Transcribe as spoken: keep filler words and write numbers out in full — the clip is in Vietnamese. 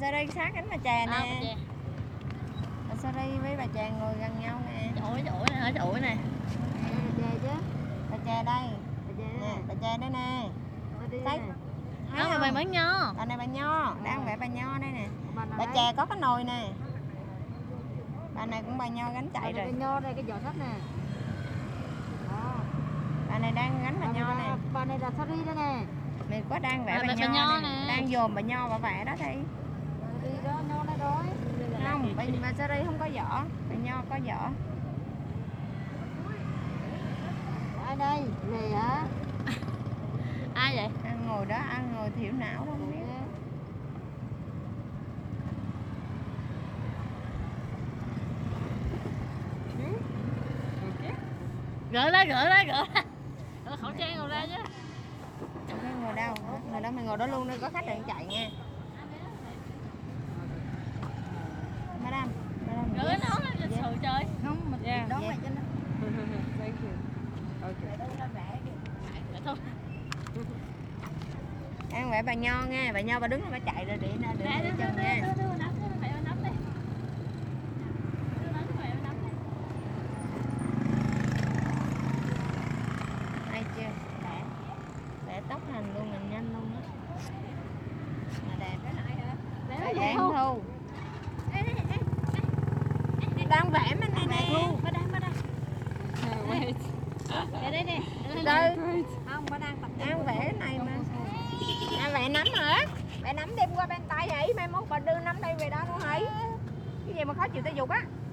Sari sát cánh bà chè À, nè. Bà Sari với bà chè ngồi gần nhau nè. Ủi ủi nè, hả ủi nè. Bà chè chứ. Bà chè đây. Bà chè Nè, bà chè đây nè. Thấy Thấy Không, mà mày mới nho. bà này bà nho, đang vẽ bà nho đây nè. Bà, Bà chè có cái nồi nè. Bà này cũng bà nho gánh chạy rồi. rồi. Cái nho đây, cái giỏ sắt nè. Đó. Bà này đang gánh bà nho nè. Bà này là Sari đây nè. Mày có đang vẽ À, bà bà nho, nho nè. nè. Đang dồn bà nho bà vẽ đó thi. Đi đó, nho đây rồi. Không, bà, bà Sari không có vỏ, bà nho có vỏ. Ai đây? Lì hả? Ai vậy? Ăn ngồi đó, ăn ngồi thiểu não đó không biết. Gỡ ra, gỡ ra, gỡ ra. Gỡ khẩu trang rồi ra chứ. Cái ngồi đâu? Ngồi đó mày ngồi đó luôn đi, có khách đang chạy nha. Madam, madam. Gỡ yes. nó lên lịch sự chơi. Không, mình Yeah, đón yeah. lại cho nó. Thank you. Okay. Gỡ thôi. Ăn vẽ bà nho nha, bà nho bà đứng bà chạy rồi để để để, để chân nha. Đưa, đưa, đưa, nắm, đưa mẹ nắm đi. Đưa nắm, mẹ nắm đi. Hay chưa? Vẽ. Vẽ tóc hành luôn, mình nhanh luôn á. Mà đẹp. Để Dạ nó Thu. Thu. Đang vẽ bên này nè. Bà đang, bà đang. Để đây nè. Đây. Không, bà đang tập Đang vẽ cái này mà. À, vẽ nắm hả? Vẽ nắm đem qua bên tay vậy, mai mốt bà đưa nắm đây về đó luôn hả? Cái gì mà khó chịu tay dục á.